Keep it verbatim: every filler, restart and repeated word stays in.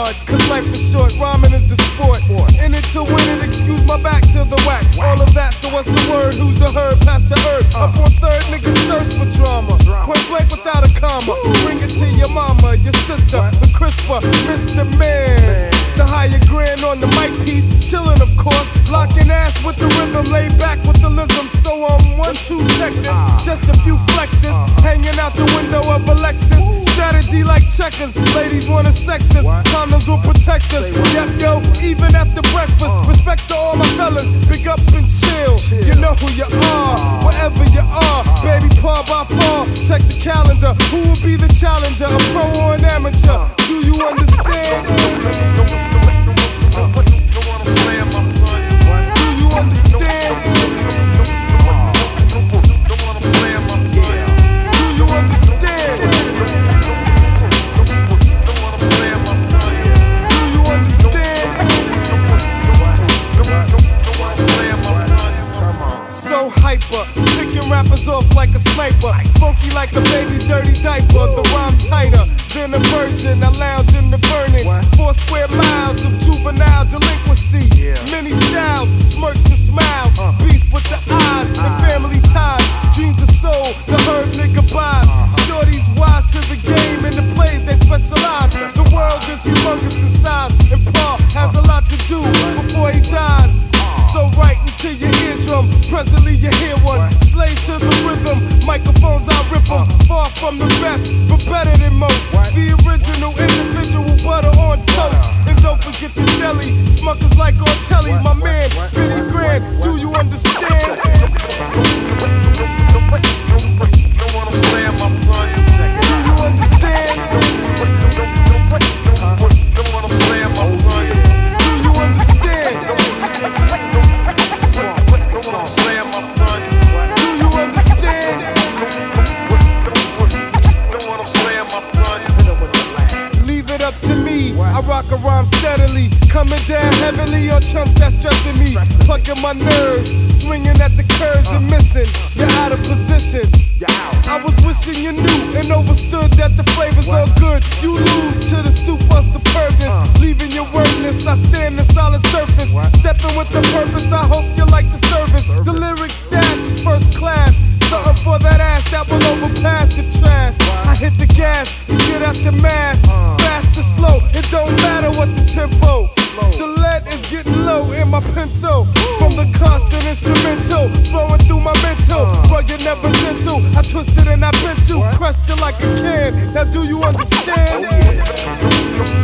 hard, cause life is short, rhyming is the sport. In it to win it, excuse my back to the whack. All of that, so what's the word? Who's the herd? Past the herb. Up on third, niggas thirst for drama. Point blank without a comma. Bring it to your mama, your sister, the crisper, Mister Man. The higher grand on the mic piece, chillin' of course. Locking ass with the rhythm, lay back with the lism. So I'm one, two, check this. Just a few flexes, hanging out the window of a Lexus. Strategy like checkers, ladies wanna sex us. Condoms will protect us. Yep, yo, even after breakfast. Respect to all my fellas, big up and chill. You know who you are, wherever you are. Baby, par by far, check the calendar. Who will be the challenger, a pro or an amateur? Do you understand? Do you understand? Hyper, picking rappers off like a sniper. Funky like a baby's dirty diaper. The rhyme's tighter than a virgin. I lounge in the burning. Four square miles of juvenile delinquency. Many styles, smirks and smiles. Beef with the eyes and family ties. Dreams of soul, the herd nigga buys. Shorties wise to the game and the plays they specialize. The world is humongous in size, and Paul has a lot to do before he dies. So right into your eardrum, presently you hear one. Slave to the rhythm, microphones I rip them. Far from the best, but better than most. The original individual butter on toast. And don't forget the jelly, smuckers like on telly. My man, fifty grand, do you understand? I rock a rhyme steadily, coming down heavily on chumps that's stressing me. Plucking my nerves, swinging at the curves and missing. You're out of position. I was wishing you knew and understood that the flavor's all good. You lose to the super superbness, leaving you wordless. I stand the solid surface, stepping with the purpose. I hope you like the service. The lyric stats is first class. Something for that ass that will overpass the trash. I hit the gas to get out your mask. Fast or slow, it don't matter what the tempo. The lead is getting low in my pencil. From the constant instrumental, flowing through my mental. Rugged, never gentle. I twisted and I bent you, crushed you like a can. Now do you understand?